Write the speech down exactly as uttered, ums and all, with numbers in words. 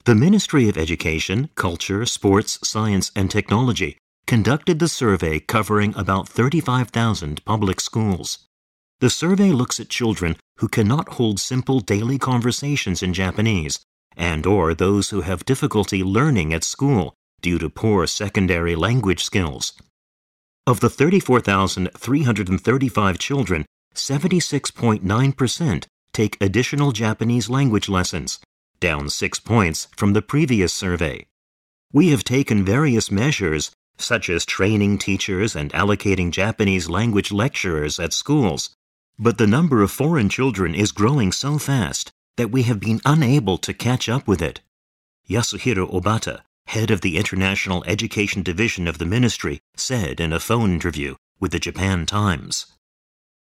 The Ministry of Education, Culture, Sports, Science, and Technology conducted the survey covering about thirty-five thousand public schools. The survey looks at children who cannot hold simple daily conversations in Japanese and or those who have difficulty learning at school due to poor secondary language skills. Of the thirty-four thousand three hundred thirty-five children, seventy-six point nine percent take additional Japanese language lessons, down six points from the previous survey. We have taken various measures, such as training teachers and allocating Japanese language lecturers at schools, but the number of foreign children is growing so fast that we have been unable to catch up with it. Yasuhiro Obata, head of the International Education Division of the Ministry, said in a phone interview with the Japan Times.